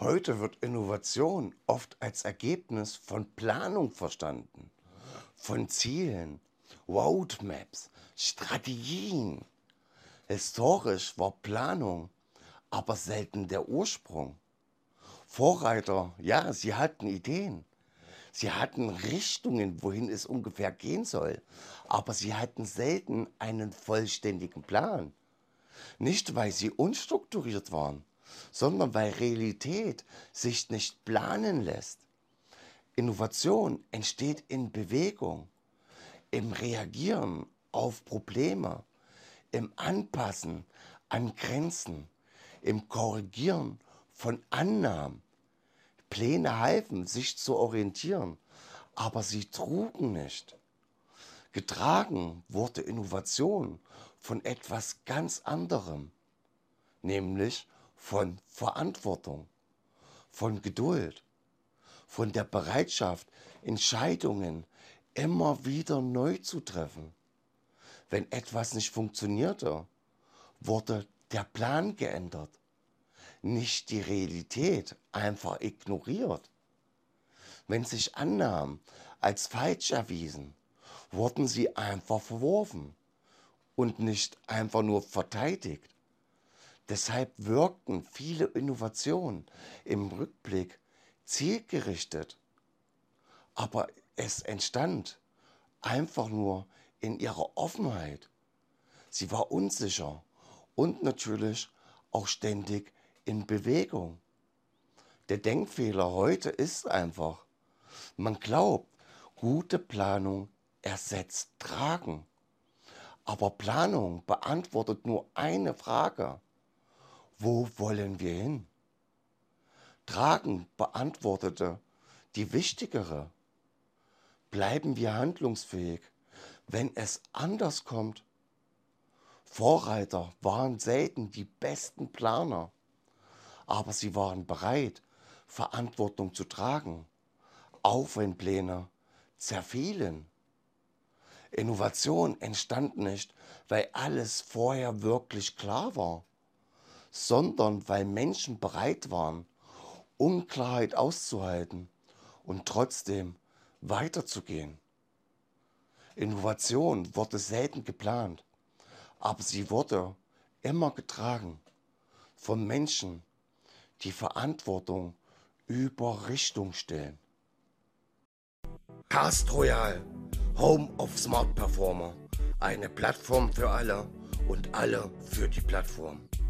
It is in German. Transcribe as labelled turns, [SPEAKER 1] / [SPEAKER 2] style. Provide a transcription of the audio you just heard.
[SPEAKER 1] Heute wird Innovation oft als Ergebnis von Planung verstanden, von Zielen, Roadmaps, Strategien. Historisch war Planung aber selten der Ursprung. Vorreiter, ja, sie hatten Ideen, sie hatten Richtungen, wohin es ungefähr gehen soll, aber sie hatten selten einen vollständigen Plan. Nicht, weil sie unstrukturiert waren, sondern weil Realität sich nicht planen lässt. Innovation entsteht in Bewegung, im Reagieren auf Probleme, im Anpassen an Grenzen, im Korrigieren von Annahmen. Pläne halfen, sich zu orientieren, aber sie trugen nicht. Getragen wurde Innovation von etwas ganz anderem, nämlich von Verantwortung, von Geduld, von der Bereitschaft, Entscheidungen immer wieder neu zu treffen. Wenn etwas nicht funktionierte, wurde der Plan geändert, nicht die Realität einfach ignoriert. Wenn sich Annahmen als falsch erwiesen, wurden sie einfach verworfen und nicht einfach nur verteidigt. Deshalb wirkten viele Innovationen im Rückblick zielgerichtet, aber es entstand einfach nur in ihrer Offenheit. Sie war unsicher und natürlich auch ständig in Bewegung. Der Denkfehler heute ist einfach, man glaubt, gute Planung ersetzt Tragen. Aber Planung beantwortet nur eine Frage: Wo wollen wir hin? Tragen beantwortete die wichtigere: Bleiben wir handlungsfähig, wenn es anders kommt? Vorreiter waren selten die besten Planer, aber sie waren bereit, Verantwortung zu tragen, auch wenn Pläne zerfielen. Innovation entstand nicht, weil alles vorher wirklich klar war, sondern weil Menschen bereit waren, Unklarheit auszuhalten und trotzdem weiterzugehen. Innovation wurde selten geplant, aber sie wurde immer getragen von Menschen, die Verantwortung über Richtung stellen. Cast Royal, Home of Smart Performer, eine Plattform für alle und alle für die Plattform.